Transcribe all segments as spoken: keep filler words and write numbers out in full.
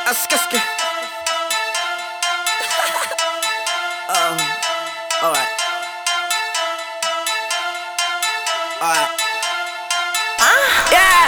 Askaska. um, alright. Alright. Uh, yeah.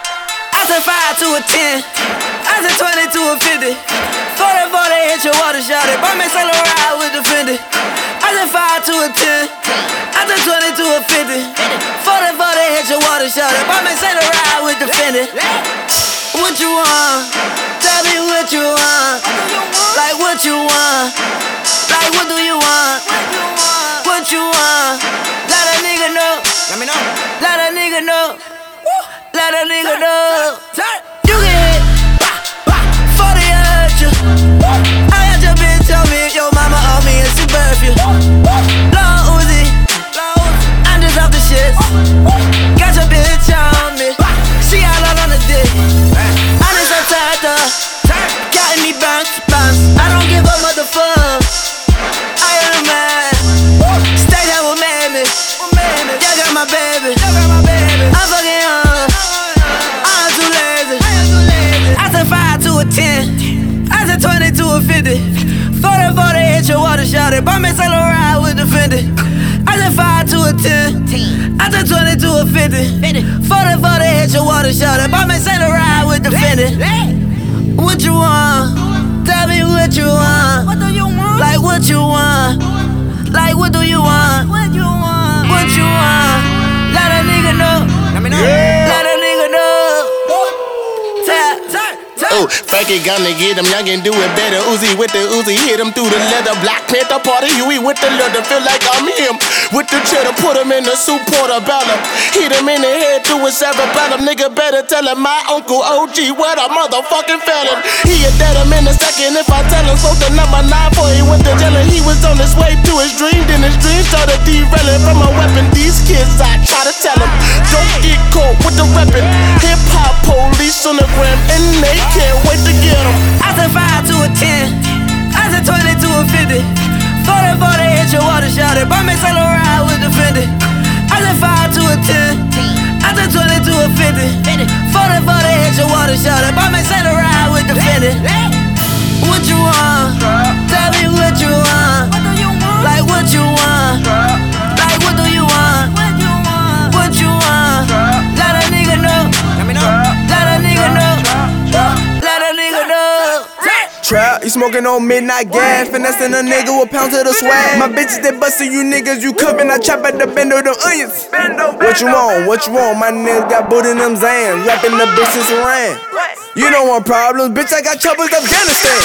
I said five to a ten. I said twenty to a fifty. forty forty hit your water shot it. Buy me Saint Laurent with the Fendi. I said five to a ten. I said twenty to a fifty. forty forty hit your water shot it. Buy me Saint Laurent with the Fendi. What you want? Tell me what you want. Like what you want. Like what do you want? What you want? Let a nigga know. Let me know. Let a nigga know. Let a nigga know. You get hit. forty hurt you. I got your bitch on me. Your mama on me and she birth you. Long Uzi. I'm just off the shit. Got your bitch on me. She all out on the dick. I'm just so tired up. Got me bounce, bounce. I don't give a motherfucker. I am the man. Stay there with me. You got my baby. I'm fucking young. I'm too lazy. I said five to a ten. I said twenty to a fifty. forty forty hit your water shot it. Buy me Saint Laurent with the Fendi. I said five to a ten. I said twenty to a fifty. forty forty hit your water shot it. Buy me Saint Laurent with the Fendi. What you want? Tell me what you want. What do you want? Like what you want. Like what do you want? What you want? What you want? Let a nigga know. Let me know. Yeah. Let a nigga know. Tap, tap, tap. Oh, Frankie gonna get him, young and do it better. Uzi with the Uzi, hit him through the leather. Black Panther party, Huey with the leather. Feel like I'm him. With the cheddar, put him in the soup portobello. Hit him in the head through his cerebellum. Nigga better tell him my uncle O G, what a motherfucking felon. He a dead him in a second if I tell him. So the number nine before he went to jail. He was on his way to his dream. Then his dream started derailing from a weapon. These kids, I try to tell them, don't get caught with the weapon. Hip hop police on the gram, and they can't wait to get him. I said five to a ten. I said twenty to a fifty. forty forty hit your water shot it. Buy me Saint Laurent with the Fendi. I said five to a ten. I said twenty to a fifty. forty forty hit your water shot it. Buy me Saint Laurent with the Fendi. What you want? Tell me what you want. What do you want? Like what you want. Like what do you want? What you want? What you want? Let a nigga know. Let me know. Let a nigga know. Let a nigga know. Trap, you smoking on midnight gas, finessing a nigga with pounds of the swag. My bitches, they bustin' you niggas, you cookin', I chop at the bend of them onions. What you want, what you want, my niggas got boot in them Zans, rapping the bitches around. You don't want problems, bitch, I got troubles, Afghanistan.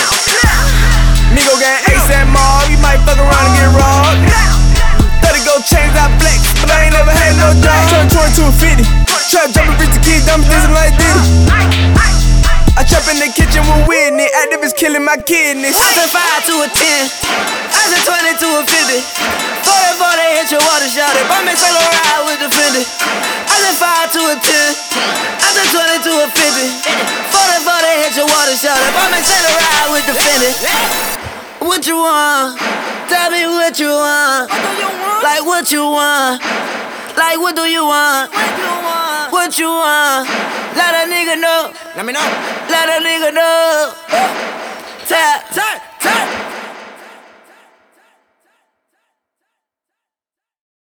Nigga gang ASAP mob, you might fuck around and get robbed. thirty go chains, I flex, but I ain't never had no job. Turn twenty to a fifty, trap jumping, reach the kids, dumb dancing like Diddy. I trap in the kitchen with Whitney, activists killing my kidneys. I said five to a ten. I said twenty to a fifty. forty forty hit your water shot it. Buy me Saint Laurent with the Fendi. I said five to a ten. I said twenty to a fifty. forty forty hit your water shot it. Buy me Saint Laurent with the Fendi. What you want? Tell me what you want. What do you want? Like what you want. Like what do you want? What you want? What you want? Let a nigga know. Let me know. Let a nigga know. Tap, tap, tap.